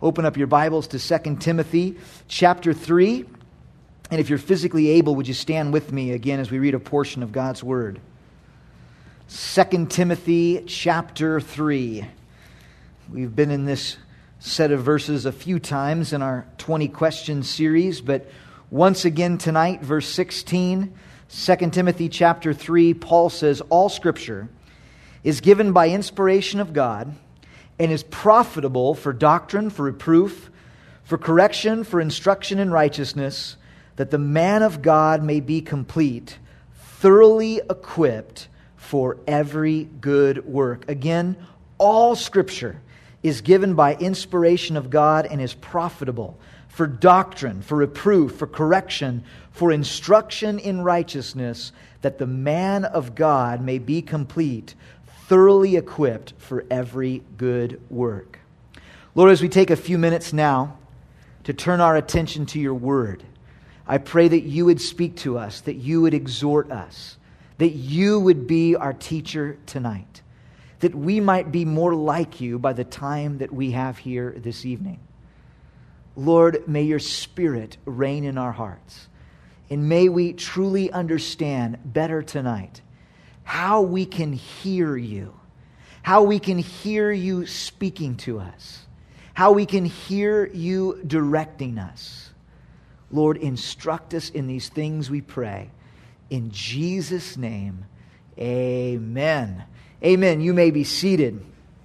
open up your Bibles to 2 Timothy chapter 3. And if you're physically able, would you stand with me again as we read a portion of God's Word? 2 Timothy chapter 3. We've been in this set of verses a few times in our 20 question series, but once again tonight, verse 16, 2 Timothy chapter 3, Paul says, "All Scripture is given by inspiration of God and is profitable for doctrine, for reproof, for correction, for instruction in righteousness, that the man of God may be complete, thoroughly equipped for every good work." Again, all Scripture is given by inspiration of God and is profitable for doctrine, for reproof, for correction, for instruction in righteousness, that the man of God may be complete, thoroughly equipped for every good work. Lord, as we take a few minutes now to turn our attention to your word, I pray that you would speak to us, that you would exhort us, that you would be our teacher tonight, that we might be more like you by the time that we have here this evening. Lord, may your Spirit reign in our hearts, and may we truly understand better tonight how we can hear you, how we can hear you speaking to us, how we can hear you directing us. Lord, instruct us in these things, we pray. In Jesus' name, amen. Amen. You may be seated.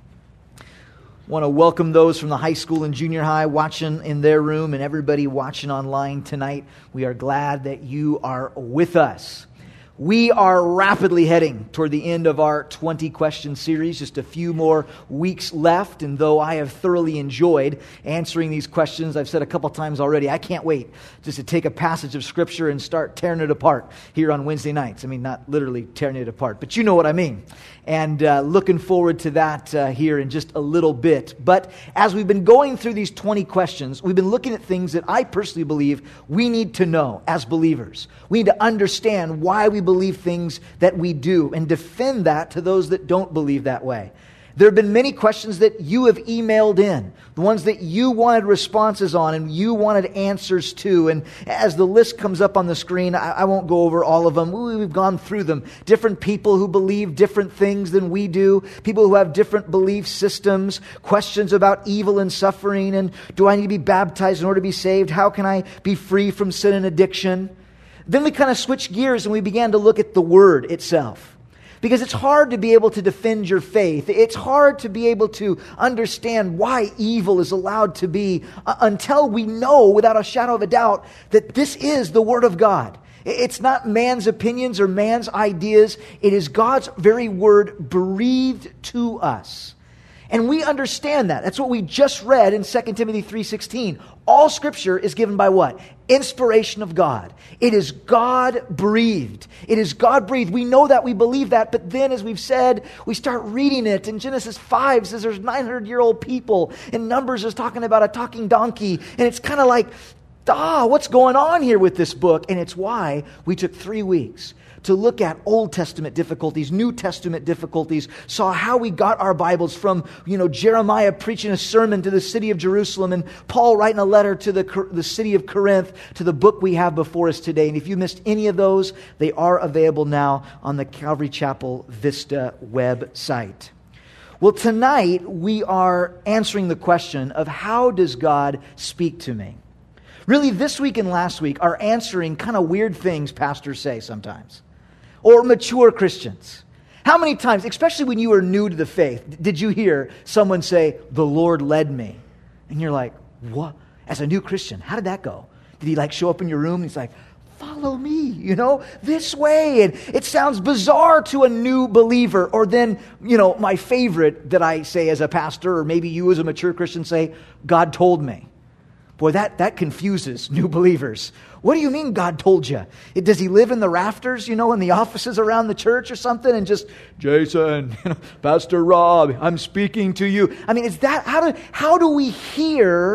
I want to welcome those from the high school and junior high watching in their room and everybody watching online tonight. We are glad that you are with us. We are rapidly heading toward the end of our 20 question series. Just a few more weeks left, and though I have thoroughly enjoyed answering these questions, I've said a couple times already, I can't wait just to take a passage of Scripture and start tearing it apart here on Wednesday nights. I mean, not literally tearing it apart, but you know what I mean. And looking forward to that here in just a little bit. But as we've been going through these 20 questions, we've been looking at things that I personally believe we need to know as believers. We need to understand why we believe things that we do and defend that to those that don't believe that way. There have been many questions that you have emailed in, the ones that you wanted responses on and you wanted answers to. And as the list comes up on the screen, I won't go over all of them. We've gone through them. Different people who believe different things than we do, people who have different belief systems, questions about evil and suffering, and do I need to be baptized in order to be saved? How can I be free from sin and addiction? Then we kind of switched gears and we began to look at the Word itself. Because it's hard to be able to defend your faith. It's hard to be able to understand why evil is allowed to be until we know without a shadow of a doubt that this is the Word of God. It's not man's opinions or man's ideas. It is God's very Word breathed to us. And we understand that. That's what we just read in 2 Timothy 3:16. All Scripture is given by what? Inspiration of God. It is God-breathed. It is God-breathed. We know that, we believe that, but then as we've said, we start reading it. And Genesis 5 says there's 900-year-old people. And Numbers is talking about a talking donkey. And it's kind of like, what's going on here with this book? And it's why we took 3 weeks to look at Old Testament difficulties, New Testament difficulties, saw how we got our Bibles from, Jeremiah preaching a sermon to the city of Jerusalem and Paul writing a letter to the city of Corinth, to the book we have before us today. And if you missed any of those, they are available now on the Calvary Chapel Vista website. Well, tonight we are answering the question of how does God speak to me? Really, this week and last week are answering kind of weird things pastors say sometimes. Or mature Christians. How many times, especially when you were new to the faith, did you hear someone say, "The Lord led me"? And you're like, what? As a new Christian, how did that go? Did he show up in your room and he's like, "Follow me, this way"? And it sounds bizarre to a new believer. Or then, my favorite that I say as a pastor, or maybe you as a mature Christian say, "God told me." Boy, that confuses new believers. What do you mean God told you? Does he live in the rafters, in the offices around the church or something? And just, "Jason, Pastor Rob, I'm speaking to you." I mean, is that, how do we hear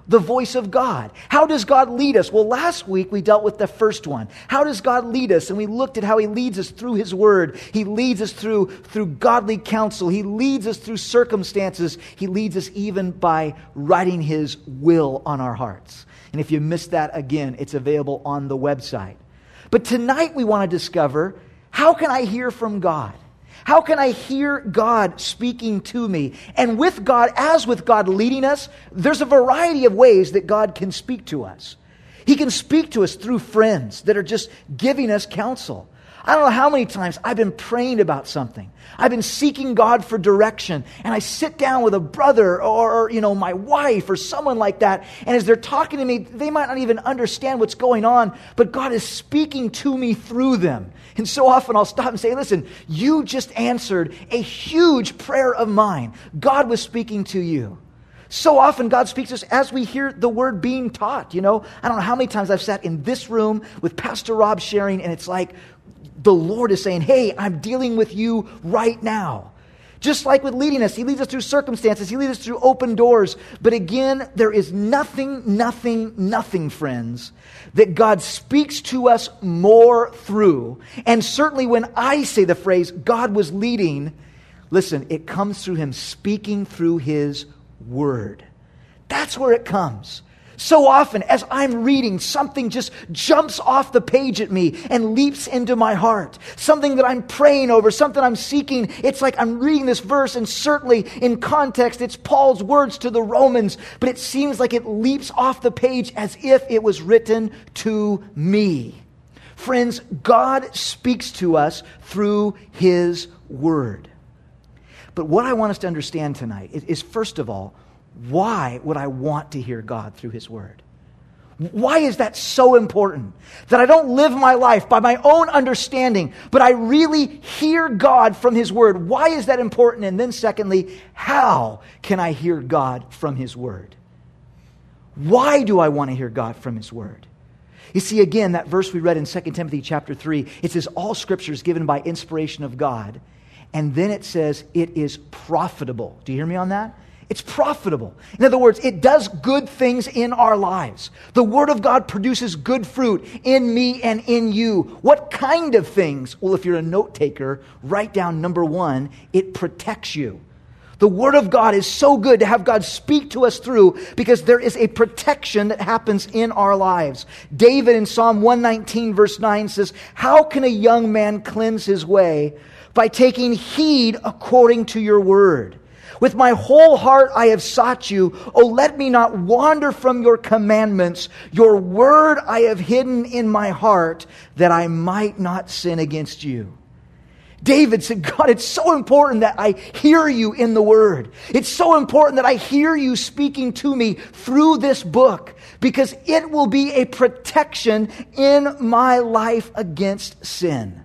the voice of God. How does God lead us? Well, last week we dealt with the first one. How does God lead us? And we looked at how He leads us through His Word. He leads us through godly counsel. He leads us through circumstances. He leads us even by writing His will on our hearts. And if you missed that, again, it's available on the website. But tonight we want to discover, how can I hear from God? How can I hear God speaking to me? And with God, as with God leading us, there's a variety of ways that God can speak to us. He can speak to us through friends that are just giving us counsel. I don't know how many times I've been praying about something. I've been seeking God for direction, and I sit down with a brother or my wife or someone like that, and as they're talking to me, they might not even understand what's going on, but God is speaking to me through them. And so often I'll stop and say, listen, you just answered a huge prayer of mine. God was speaking to you. So often God speaks to us as we hear the word being taught. I don't know how many times I've sat in this room with Pastor Rob sharing, and it's like the Lord is saying, hey, I'm dealing with you right now. Just like with leading us, He leads us through circumstances. He leads us through open doors. But again, there is nothing, friends, that God speaks to us more through. And certainly when I say the phrase, God was leading, listen, it comes through Him speaking through His Word. That's where it comes. So often, as I'm reading, something just jumps off the page at me and leaps into my heart. Something that I'm praying over, something I'm seeking. It's like I'm reading this verse, and certainly in context, it's Paul's words to the Romans, but it seems like it leaps off the page as if it was written to me. Friends, God speaks to us through His Word. But what I want us to understand tonight is first of all, why would I want to hear God through His Word? Why is that so important? That I don't live my life by my own understanding, but I really hear God from His Word. Why is that important? And then secondly, how can I hear God from His Word? Why do I want to hear God from His Word? You see, again, that verse we read in 2 Timothy chapter 3, it says all Scripture is given by inspiration of God. And then it says it is profitable. Do you hear me on that? It's profitable. In other words, it does good things in our lives. The Word of God produces good fruit in me and in you. What kind of things? Well, if you're a note taker, write down number one, it protects you. The Word of God is so good to have God speak to us through because there is a protection that happens in our lives. David in Psalm 119 verse 9 says, how can a young man cleanse his way? By taking heed according to your word. With my whole heart I have sought you. Oh, let me not wander from your commandments. Your word I have hidden in my heart that I might not sin against you. David said, God, it's so important that I hear you in the word. It's so important that I hear you speaking to me through this book because it will be a protection in my life against sin.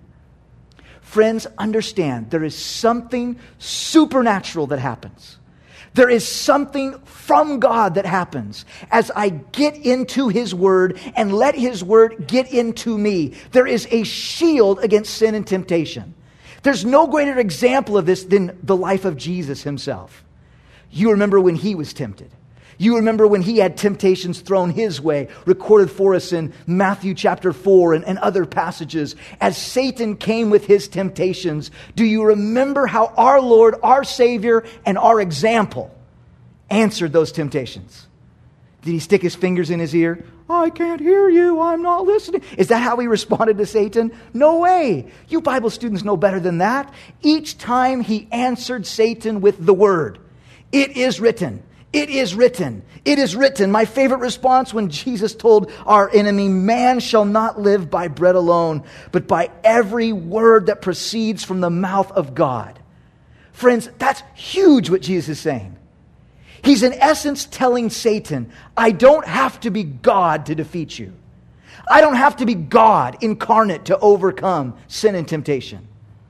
Friends, understand there is something supernatural that happens. There is something from God that happens as I get into His Word and let His Word get into me. There is a shield against sin and temptation. There's no greater example of this than the life of Jesus Himself. You remember when He was tempted. You remember when He had temptations thrown His way, recorded for us in Matthew chapter 4 and other passages. As Satan came with his temptations, do you remember how our Lord, our Savior, and our example answered those temptations? Did He stick His fingers in His ear? I can't hear you, I'm not listening. Is that how He responded to Satan? No way. You Bible students know better than that. Each time He answered Satan with the word, it is written. It is written. It is written. My favorite response when Jesus told our enemy, man shall not live by bread alone, but by every word that proceeds from the mouth of God. Friends, that's huge what Jesus is saying. He's in essence telling Satan, I don't have to be God to defeat you. I don't have to be God incarnate to overcome sin and temptation.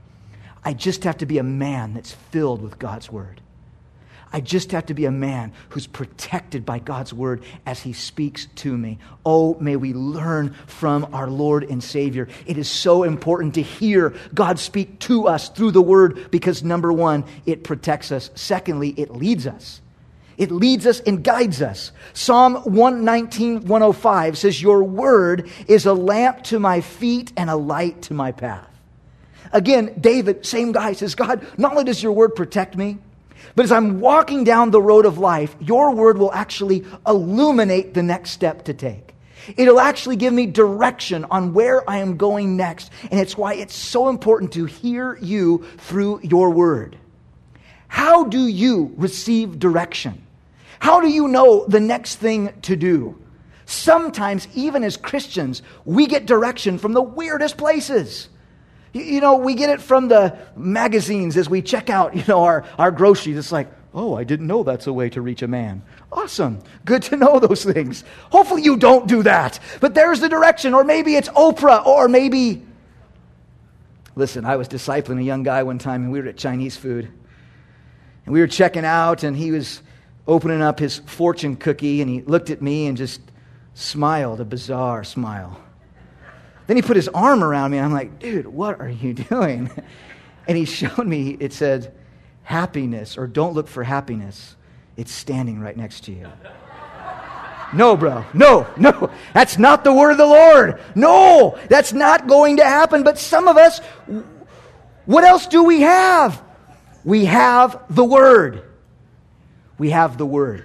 I just have to be a man that's filled with God's word. I just have to be a man who's protected by God's word as He speaks to me. Oh, may we learn from our Lord and Savior. It is so important to hear God speak to us through the word because number one, it protects us. Secondly, it leads us. It leads us and guides us. Psalm 119, 105 says, your word is a lamp to my feet and a light to my path. Again, David, same guy, says, God, not only does your word protect me, but as I'm walking down the road of life, your word will actually illuminate the next step to take. It'll actually give me direction on where I am going next. And it's why it's so important to hear you through your word. How do you receive direction? How do you know the next thing to do? Sometimes, even as Christians, we get direction from the weirdest places. You know, we get it from the magazines as we check out, our groceries. It's like, oh, I didn't know that's a way to reach a man. Awesome. Good to know those things. Hopefully you don't do that. But there's the direction. Or maybe it's Oprah. Or maybe... Listen, I was discipling a young guy one time and we were at Chinese food. And we were checking out and he was opening up his fortune cookie and he looked at me and just smiled, a bizarre smile. Then he put his arm around me and I'm like, dude, what are you doing? And he showed me, it said, happiness, or don't look for happiness. It's standing right next to you. No, bro. No. That's not the word of the Lord. No, that's not going to happen. But some of us, what else do we have? We have the word. We have the word.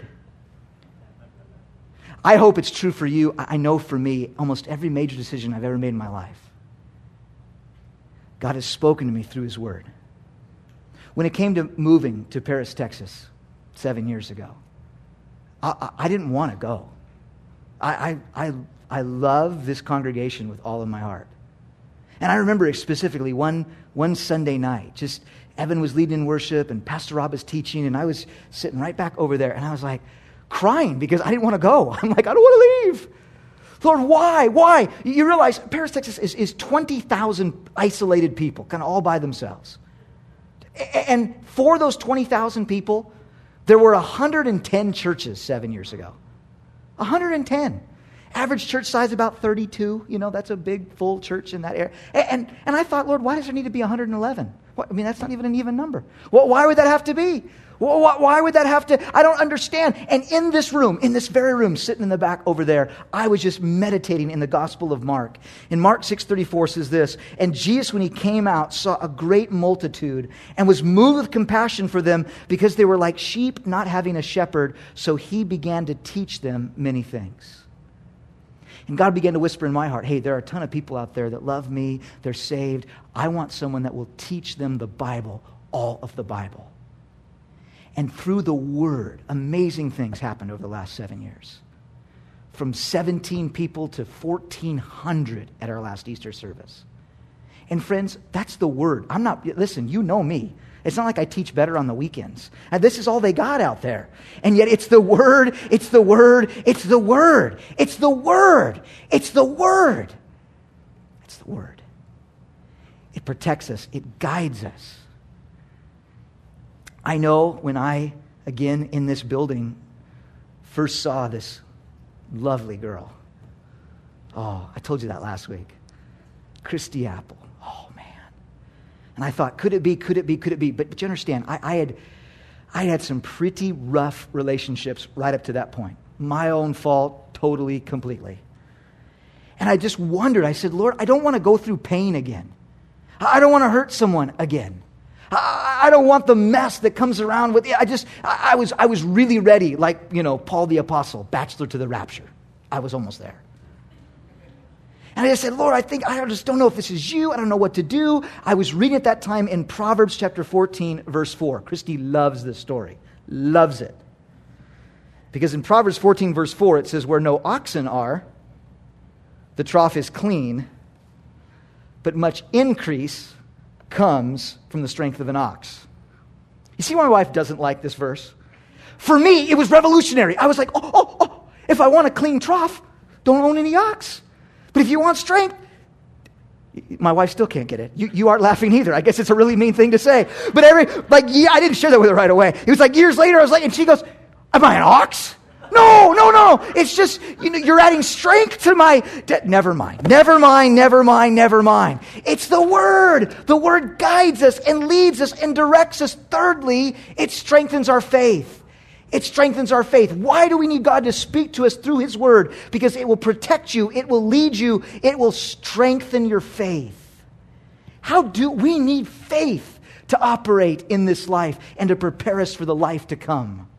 I hope it's true for you. I know for me, almost every major decision I've ever made in my life, God has spoken to me through his word. When it came to moving to Paris, Texas, 7 years ago, I didn't want to go. I love this congregation with all of my heart. And I remember specifically one Sunday night, just Evan was leading in worship and Pastor Rob was teaching, and I was sitting right back over there, and I was like crying because I didn't want to go. I'm like, I don't want to leave. Lord, why? Why? You realize Paris, Texas is 20,000 isolated people, kind of all by themselves. And for those 20,000 people, there were 110 churches 7 years ago. 110. Average church size about 32. That's a big, full church in that area. And I thought, Lord, why does there need to be 111? That's not even an even number. Well, why would that have to be? Why would that have to? I don't understand. And in this room, in this very room, sitting in the back over there, I was just meditating in the Gospel of Mark. And Mark 6:34 says this, and Jesus, when he came out, saw a great multitude and was moved with compassion for them because they were like sheep not having a shepherd. So he began to teach them many things. And God began to whisper in my heart, hey, there are a ton of people out there that love me. They're saved. I want someone that will teach them the Bible, all of the Bible. And through the Word, amazing things happened over the last 7 years. From 17 people to 1,400 at our last Easter service. And friends, that's the Word. Listen, you know me. It's not like I teach better on the weekends. And this is all they got out there. And yet it's the Word, it's the Word, it's the Word, it's the Word, it's the Word. It's the Word. It protects us. It guides us. I know when I, again, in this building, first saw this lovely girl. Oh, I told you that last week. Christy Apple. Oh, man. And I thought, could it be? But you understand, I had some pretty rough relationships right up to that point. My own fault, totally, completely. And I just wondered, I said, Lord, I don't want to go through pain again. I don't want to hurt someone again. I don't want the mess that comes around with it. I was really ready, like, Paul the Apostle, bachelor to the rapture. I was almost there. And I just said, Lord, I just don't know if this is you. I don't know what to do. I was reading at that time in Proverbs chapter 14, verse 4. Christy loves this story. Loves it. Because in Proverbs 14, verse 4, it says, where no oxen are, the trough is clean, but much increase comes from the strength of an ox. You see why my wife doesn't like this verse? For me, it was revolutionary. I was like, if I want a clean trough, don't own any ox. But if you want strength, my wife still can't get it. You aren't laughing either. I guess it's a really mean thing to say. But I didn't share that with her right away. It was like years later, I was like, and she goes, am I an ox? No. It's just, you're adding strength to my... Never mind. It's the Word. The Word guides us and leads us and directs us. Thirdly, it strengthens our faith. It strengthens our faith. Why do we need God to speak to us through His Word? Because it will protect you. It will lead you. It will strengthen your faith. How do we need faith to operate in this life and to prepare us for the life to come?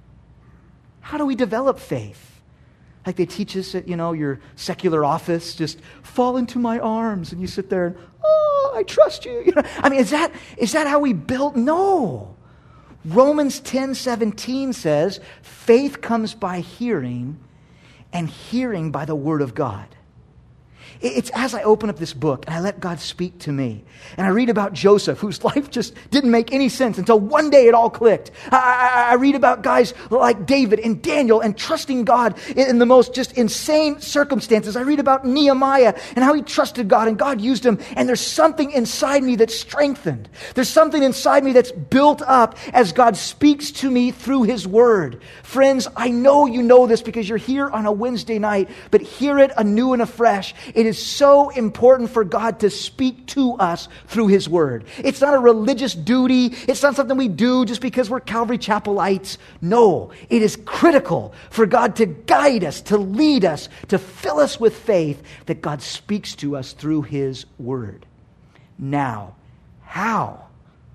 How do we develop faith? Like they teach us at, your secular office, just fall into my arms and you sit there and, oh, I trust you. Is that how we build? No. Romans 10:17 says, faith comes by hearing and hearing by the Word of God. It's as I open up this book and I let God speak to me. And I read about Joseph, whose life just didn't make any sense until one day it all clicked. I read about guys like David and Daniel and trusting God in the most just insane circumstances. I read about Nehemiah and how he trusted God and God used him. And there's something inside me that's strengthened. There's something inside me that's built up as God speaks to me through His Word. Friends, I know you know this because you're here on a Wednesday night, but hear it anew and afresh. It is so important for God to speak to us through His Word. It's not a religious duty. It's not something we do just because we're Calvary Chapelites. No, it is critical for God to guide us, to lead us, to fill us with faith that God speaks to us through His Word. Now, how?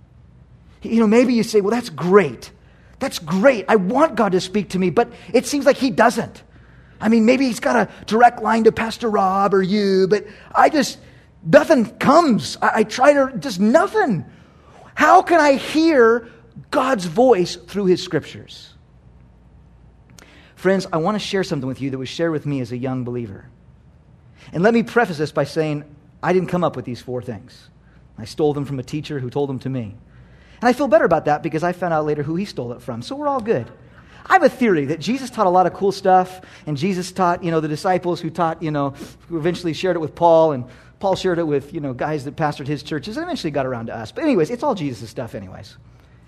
Maybe you say, well, that's great. That's great. I want God to speak to me, but it seems like He doesn't. Maybe He's got a direct line to Pastor Rob or you, but nothing comes. I try to, just nothing. How can I hear God's voice through His Scriptures? Friends, I want to share something with you that was shared with me as a young believer. And let me preface this by saying, I didn't come up with these 4 things. I stole them from a teacher who told them to me. And I feel better about that because I found out later who he stole it from. So we're all good. I have a theory that Jesus taught a lot of cool stuff, and Jesus taught, the disciples who taught, who eventually shared it with Paul, and Paul shared it with, guys that pastored his churches, and eventually got around to us. But anyways, it's all Jesus' stuff anyways.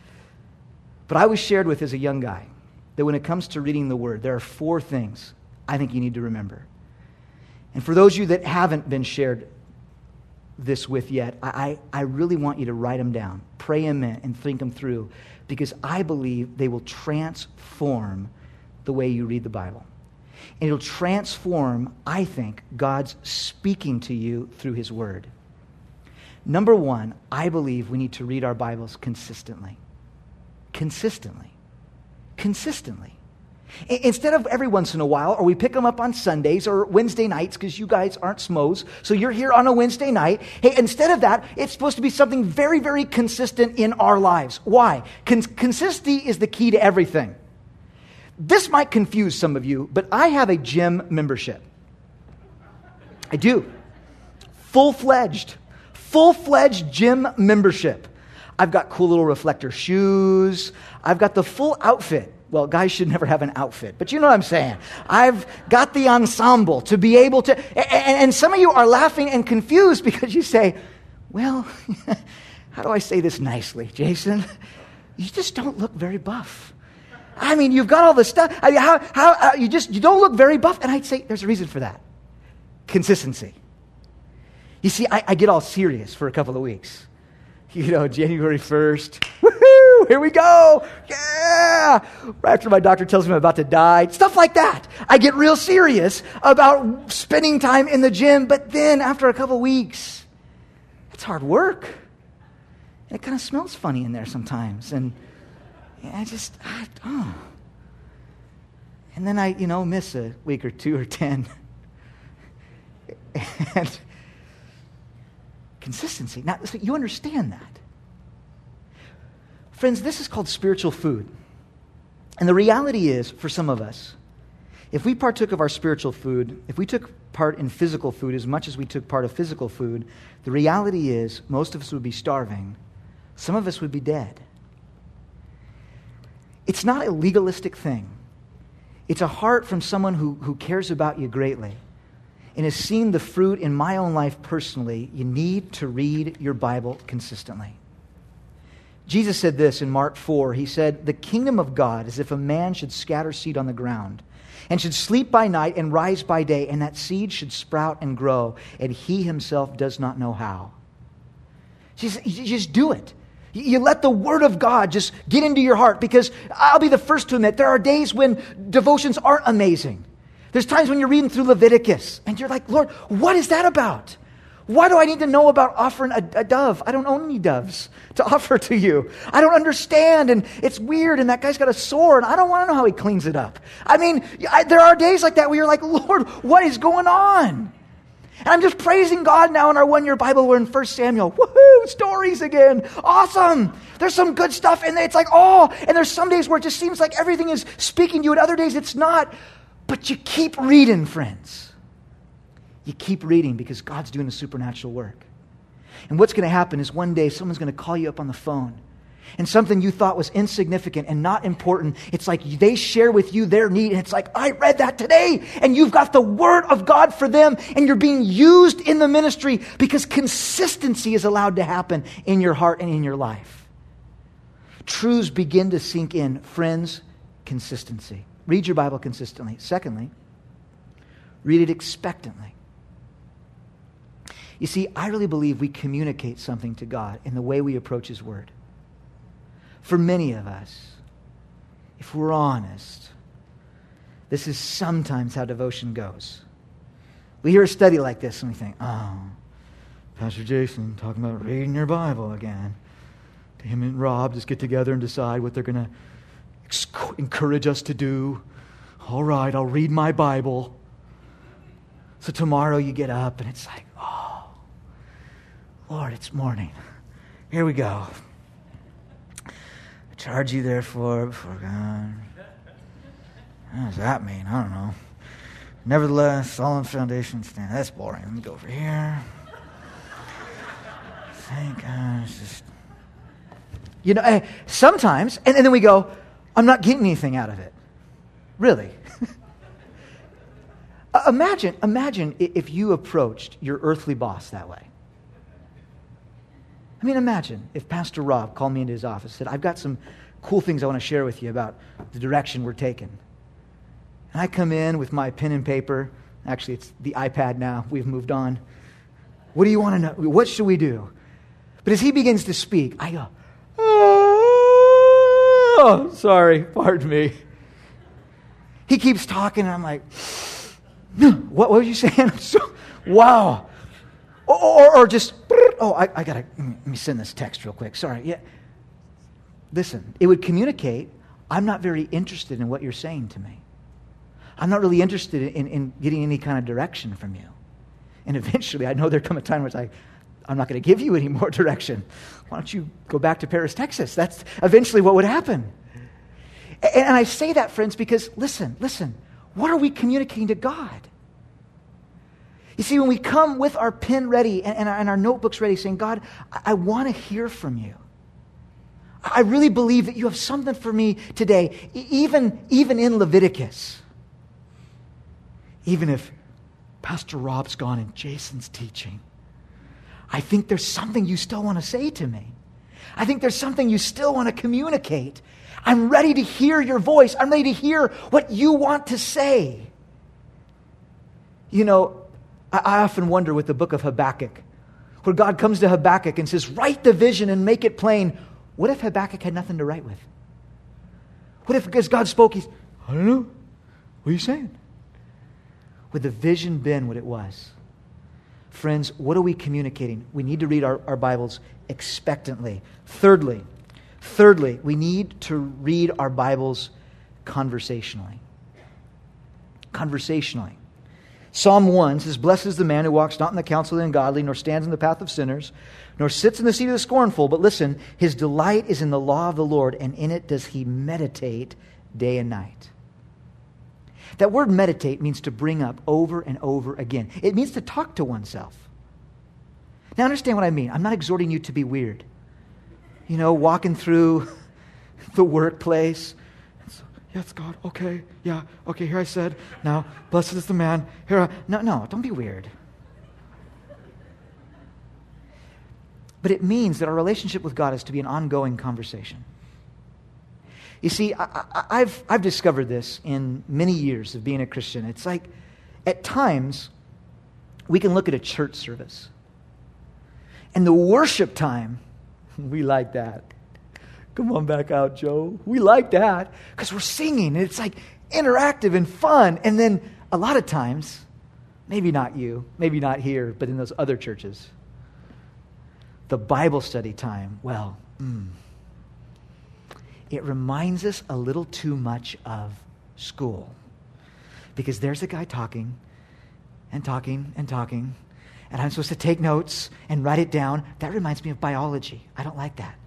But I was shared with as a young guy that when it comes to reading the Word, there are 4 things I think you need to remember. And for those of you that haven't been shared this with yet, I really want you to write them down, pray them in, and think them through, because I believe they will transform the way you read the Bible. And it'll transform, I think, God's speaking to you through His Word. Number 1, I believe we need to read our Bibles consistently. Consistently. Consistently. Instead of every once in a while, or we pick them up on Sundays or Wednesday nights, because you guys aren't SMOs, so you're here on a Wednesday night. Hey, instead of that, it's supposed to be something very, very consistent in our lives. Why? Consistency is the key to everything. This might confuse some of you, but I have a gym membership. I do. Full-fledged gym membership. I've got cool little reflector shoes. I've got the full outfit. Well, guys should never have an outfit, but you know what I'm saying. I've got the ensemble to be able to, and some of you are laughing and confused because you say, well, how do I say this nicely, Jason? You just don't look very buff. You've got all the stuff. You don't look very buff. And I'd say there's a reason for that. Consistency. You see, I get all serious for a couple of weeks. January 1st, woohoo, here we go, yeah! Right after my doctor tells me I'm about to die, stuff like that. I get real serious about spending time in the gym, but then after a couple of weeks, it's hard work. And it kind of smells funny in there sometimes, and And then I, miss a week or 2 or 10. And consistency. Now, you understand that. Friends, this is called spiritual food. And the reality is, for some of us, if we partook of our spiritual food, if we took part in physical food as much as we took part of physical food, the reality is most of us would be starving. Some of us would be dead. It's not a legalistic thing. It's a heart from someone who cares about you greatly and has seen the fruit in my own life personally. You need to read your Bible consistently. Jesus said this in Mark 4. He said, "The kingdom of God is if a man should scatter seed on the ground and should sleep by night and rise by day, and that seed should sprout and grow, and he himself does not know how." You just do it. You let the Word of God just get into your heart, because I'll be the first to admit there are days when devotions aren't amazing. There's times when you're reading through Leviticus and you're like, Lord, what is that about? Why do I need to know about offering a dove? I don't own any doves to offer to you. I don't understand, and it's weird, and that guy's got a sore, and I don't want to know how he cleans it up. I mean, there are days like that where you're like, Lord, what is going on? And I'm just praising God now in our one-year Bible. We're in 1 Samuel. Woohoo! Stories again. Awesome. There's some good stuff in there. It's like, oh, and there's some days where it just seems like everything is speaking to you, and other days it's not. But you keep reading, friends. You keep reading because God's doing a supernatural work. And what's going to happen is one day someone's going to call you up on the phone, and something you thought was insignificant and not important, it's like they share with you their need, and it's like, I read that today, and you've got the Word of God for them, and you're being used in the ministry because consistency is allowed to happen in your heart and in your life. Truths begin to sink in. Friends, consistency. Read your Bible consistently. Secondly, read it expectantly. You see, I really believe we communicate something to God in the way we approach His Word. For many of us, if we're honest, this is sometimes how devotion goes. We hear a study like this and we think, oh, Pastor Jason talking about reading your Bible again. Him and Rob just get together and decide what they're going to encourage us to do. All right, I'll read my Bible. So tomorrow you get up and it's like, oh, Lord, it's morning. Here we go. I charge you therefore before God. What does that mean? I don't know. Nevertheless, solid foundation stand. That's boring. Let me go over here. Thank God. It's just... You know, sometimes, and then we go, I'm not getting anything out of it. Really. Imagine if you approached your earthly boss that way. I mean, imagine if Pastor Rob called me into his office and said, I've got some cool things I want to share with you about the direction we're taking. And I come in with my pen and paper. Actually, it's the iPad now. We've moved on. What do you want to know? What should we do? But as he begins to speak, I go, oh, sorry, pardon me. He keeps talking, and I'm like, what were you saying? Wow. Or just, I got to, let me send this text real quick. Sorry. Yeah. Listen, it would communicate, I'm not very interested in what you're saying to me. I'm not really interested in getting any kind of direction from you. And eventually, I know there'll come a time where it's like, I'm not going to give you any more direction. Why don't you go back to Paris, Texas? That's eventually what would happen. And I say that, friends, because listen, what are we communicating to God? You see, when we come with our pen ready and our notebooks ready, saying, God, I want to hear from you. I really believe that you have something for me today, even in Leviticus. Even if Pastor Rob's gone and Jason's teaching, I think there's something you still want to say to me. I think there's something you still want to communicate. I'm ready to hear your voice. I'm ready to hear what you want to say. You know, I often wonder with the book of Habakkuk, where God comes to Habakkuk and says, write the vision and make it plain. What if Habakkuk had nothing to write with? What if, as God spoke, he's, I don't know. What are you saying? Would the vision been what it was? Friends, what are we communicating? We need to read our Bibles expectantly. Thirdly, we need to read our Bibles conversationally. Conversationally. Psalm 1 says, blessed is the man who walks not in the counsel of the ungodly, nor stands in the path of sinners, nor sits in the seat of the scornful. But listen, his delight is in the law of the Lord, and in it does he meditate day and night. That word meditate means to bring up over and over again. It means to talk to oneself. Now understand what I mean. I'm not exhorting you to be weird. You know, walking through the workplace. Yes, God, okay, yeah, okay, here I said, now, blessed is the man. No, don't be weird. But it means that our relationship with God is to be an ongoing conversation. You see, I've discovered this in many years of being a Christian. It's like, at times, we can look at a church service, and the worship time We like that. Come on back out, Joe. We like that because we're singing. And it's like interactive and fun. And then a lot of times, maybe not you, maybe not here, but in those other churches, the Bible study time, well, it reminds us a little too much of school. Because there's a guy talking and talking and talking, and I'm supposed to take notes and write it down. That reminds me of biology. I don't like that.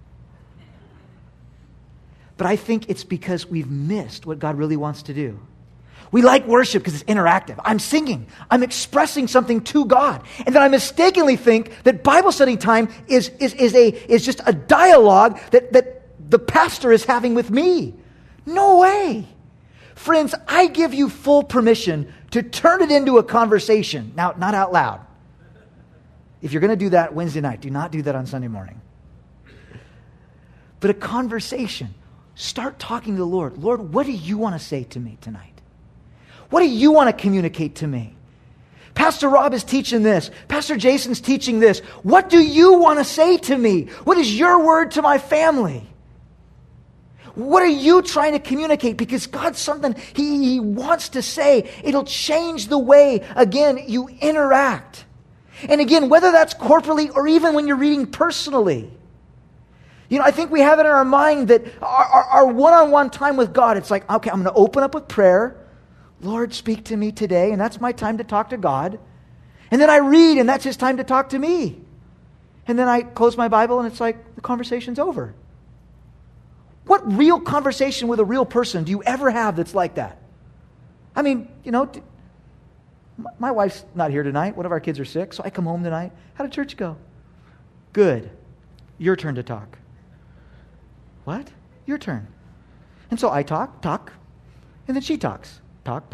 But I think it's because we've missed what God really wants to do. We like worship because it's interactive. I'm singing. I'm expressing something to God. And then I mistakenly think that Bible study time is just a dialogue that the pastor is having with me. No way. Friends, I give you full permission to turn it into a conversation. Now, not out loud. If you're going to do that Wednesday night, do not do that on Sunday morning. But a conversation. Start talking to the Lord. Lord, what do you want to say to me tonight? What do you want to communicate to me? Pastor Rob is teaching this. Pastor Jason's teaching this. What do you want to say to me? What is your word to my family? What are you trying to communicate? Because God's something He wants to say. It'll change the way, again, you interact. And again, whether that's corporately or even when you're reading personally. You know, I think we have it in our mind that our one-on-one time with God, it's like, okay, I'm going to open up with prayer. Lord, speak to me today. And that's my time to talk to God. And then I read, and that's His time to talk to me. And then I close my Bible, and it's like the conversation's over. What real conversation with a real person do you ever have that's like that? I mean, you know, my wife's not here tonight. One of our kids are sick, so I come home tonight. How did church go? Good. Your turn to talk. What? Your turn. And so I talk, and then she talks. Talk.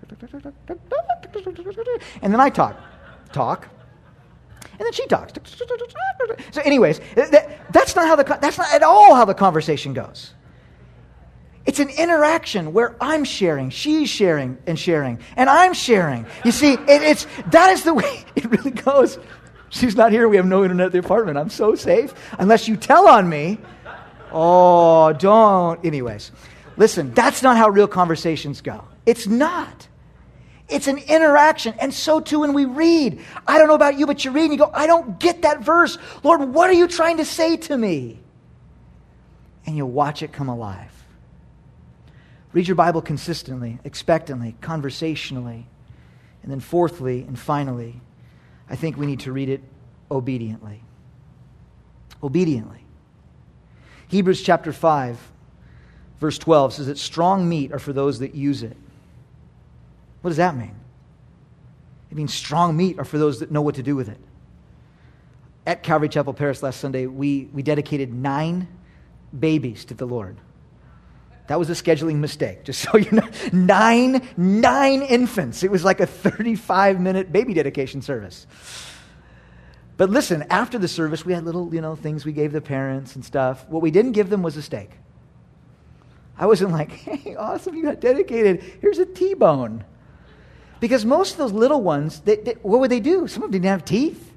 And then I talk. And then she talks. So anyways, that's not at all how the conversation goes. It's an interaction where I'm sharing, she's sharing, and I'm sharing. You see, that is the way it really goes. She's not here. We have no internet at the apartment. I'm so safe. Unless you tell on me. Oh, don't. Anyways, listen, that's not how real conversations go. It's not. It's an interaction. And so too when we read. I don't know about you, but you read and you go, I don't get that verse. Lord, what are you trying to say to me? And you'll watch it come alive. Read your Bible consistently, expectantly, conversationally. And then fourthly and finally, I think we need to read it obediently. Obediently. Hebrews chapter 5, verse 12 says that strong meat are for those that use it. What does that mean? It means strong meat are for those that know what to do with it. At Calvary Chapel Paris last Sunday, we dedicated 9 babies to the Lord. That was a scheduling mistake, just so you know. 9 infants. It was like a 35-minute baby dedication service. But listen, after the service, we had little, things we gave the parents and stuff. What we didn't give them was a steak. I wasn't like, hey, awesome, you got dedicated. Here's a T-bone. Because most of those little ones, what would they do? Some of them didn't have teeth.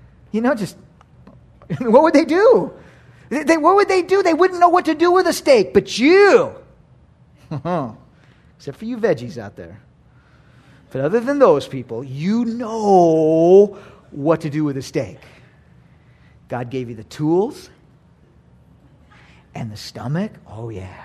What would they do? What would they do? They wouldn't know what to do with a steak. But you, except for you veggies out there. But other than those people, you know what to do with a steak. God gave you the tools and the stomach. Oh, yeah.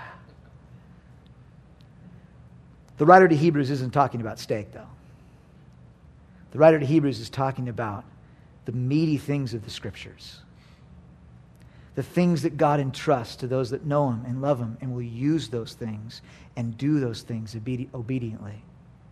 The writer to Hebrews isn't talking about steak, though. The writer to Hebrews is talking about the meaty things of the Scriptures. The things that God entrusts to those that know Him and love Him and will use those things and do those things obediently.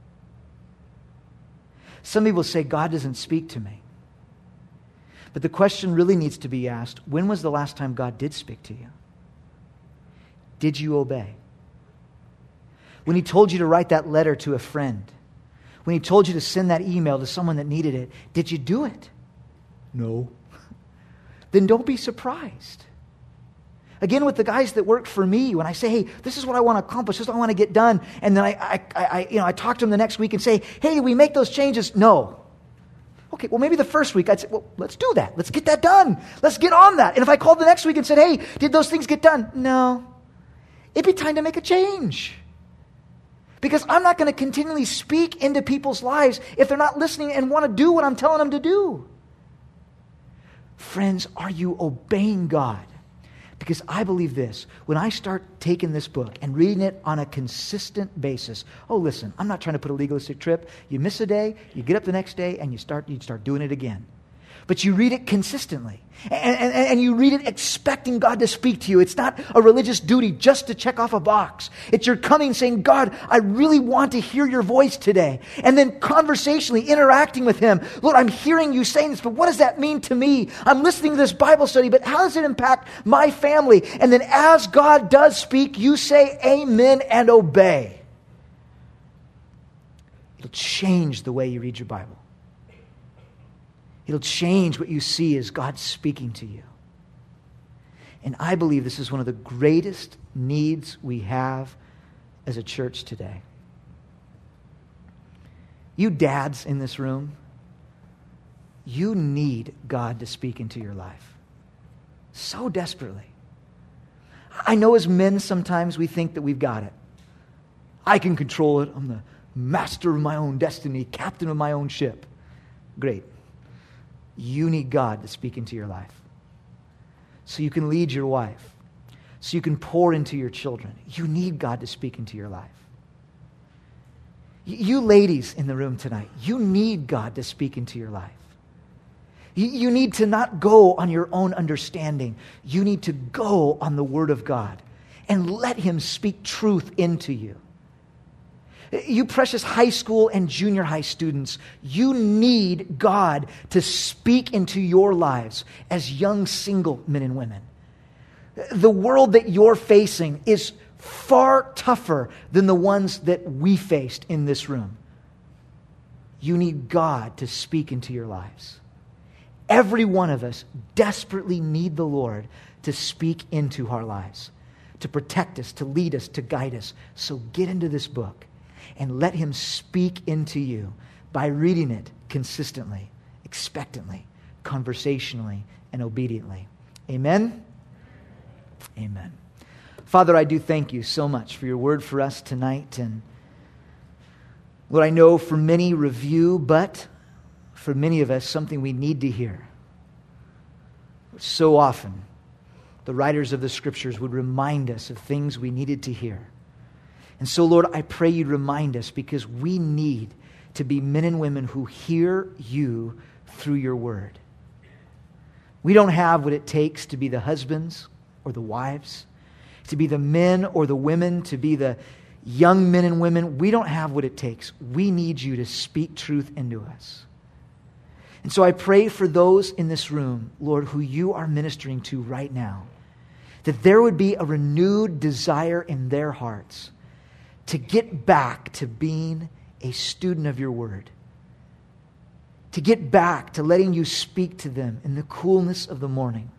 Some people say, God doesn't speak to me. But the question really needs to be asked, when was the last time God did speak to you? Did you obey? When He told you to write that letter to a friend, when He told you to send that email to someone that needed it, did you do it? No. Then don't be surprised. Again, with the guys that worked for me, when I say, hey, this is what I want to accomplish, this is what I want to get done, and then I talk to them the next week and say, hey, did we make those changes? No. Okay, well, maybe the first week I'd say, well, let's do that. Let's get that done. Let's get on that. And if I called the next week and said, hey, did those things get done? No. It'd be time to make a change. Because I'm not going to continually speak into people's lives if they're not listening and want to do what I'm telling them to do. Friends, are you obeying God? Because I believe this, when I start taking this book and reading it on a consistent basis, oh, listen, I'm not trying to put a legalistic trip. You miss a day, you get up the next day, and you start doing it again. But you read it consistently. And you read it expecting God to speak to you. It's not a religious duty just to check off a box. It's your coming saying, God, I really want to hear your voice today. And then conversationally interacting with him. Lord, I'm hearing you saying this, but what does that mean to me? I'm listening to this Bible study, but how does it impact my family? And then as God does speak, you say amen and obey. It'll change the way you read your Bible. It'll change what you see as God speaking to you. And I believe this is one of the greatest needs we have as a church today. You dads in this room, you need God to speak into your life so desperately. I know as men sometimes we think that we've got it. I can control it. I'm the master of my own destiny, captain of my own ship. Great. You need God to speak into your life. So you can lead your wife. So you can pour into your children. You need God to speak into your life. You ladies in the room tonight, you need God to speak into your life. You need to not go on your own understanding. You need to go on the Word of God and let him speak truth into you. You precious high school and junior high students, you need God to speak into your lives as young single men and women. The world that you're facing is far tougher than the ones that we faced in this room. You need God to speak into your lives. Every one of us desperately need the Lord to speak into our lives, to protect us, to lead us, to guide us. So get into this book and let him speak into you by reading it consistently, expectantly, conversationally, and obediently. Amen? Amen. Father, I do thank you so much for your word for us tonight. And Lord, I know for many review, but for many of us, something we need to hear. So often, the writers of the Scriptures would remind us of things we needed to hear. And so, Lord, I pray you'd remind us because we need to be men and women who hear you through your word. We don't have what it takes to be the husbands or the wives, to be the men or the women, to be the young men and women. We don't have what it takes. We need you to speak truth into us. And so I pray for those in this room, Lord, who you are ministering to right now, that there would be a renewed desire in their hearts to get back to being a student of your word, to get back to letting you speak to them in the coolness of the morning.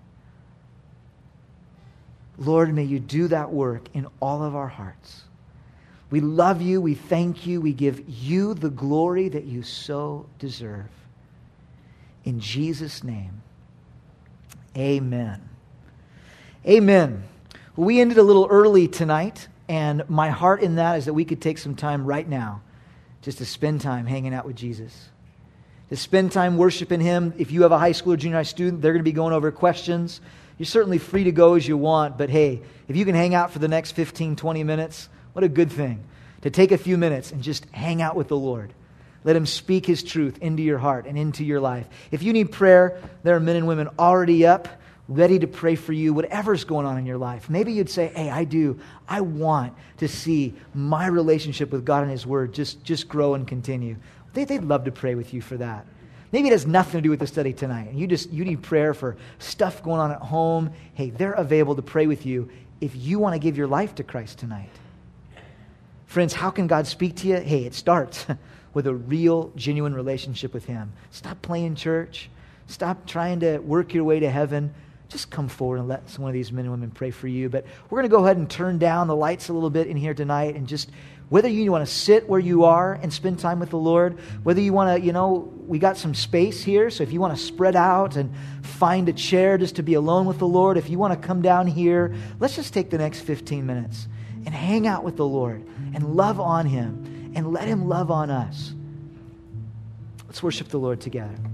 Lord, may you do that work in all of our hearts. We love you, we thank you, we give you the glory that you so deserve. In Jesus' name, amen. Amen. Well, we ended a little early tonight. And my heart in that is that we could take some time right now just to spend time hanging out with Jesus. To spend time worshiping him. If you have a high school or junior high student, they're going to be going over questions. You're certainly free to go as you want, but hey, if you can hang out for the next 15, 20 minutes, what a good thing. To take a few minutes and just hang out with the Lord. Let him speak his truth into your heart and into your life. If you need prayer, there are men and women already up, ready to pray for you, whatever's going on in your life. Maybe you'd say, hey, I want to see my relationship with God and his word just grow and continue. They'd love to pray with you for that. Maybe it has nothing to do with the study tonight, and you need prayer for stuff going on at home. Hey, they're available to pray with you if you want to give your life to Christ tonight. Friends, how can God speak to you? Hey, it starts with a real, genuine relationship with him. Stop playing church. Stop trying to work your way to heaven. just come forward and let one of these men and women pray for you. But we're going to go ahead and turn down the lights a little bit in here tonight, and just whether you want to sit where you are and spend time with the Lord, whether you want to, we got some space here, so if you want to spread out and find a chair just to be alone with the Lord, if you want to come down here, let's just take the next 15 minutes and hang out with the Lord and love on Him and let Him love on us. Let's worship the Lord together.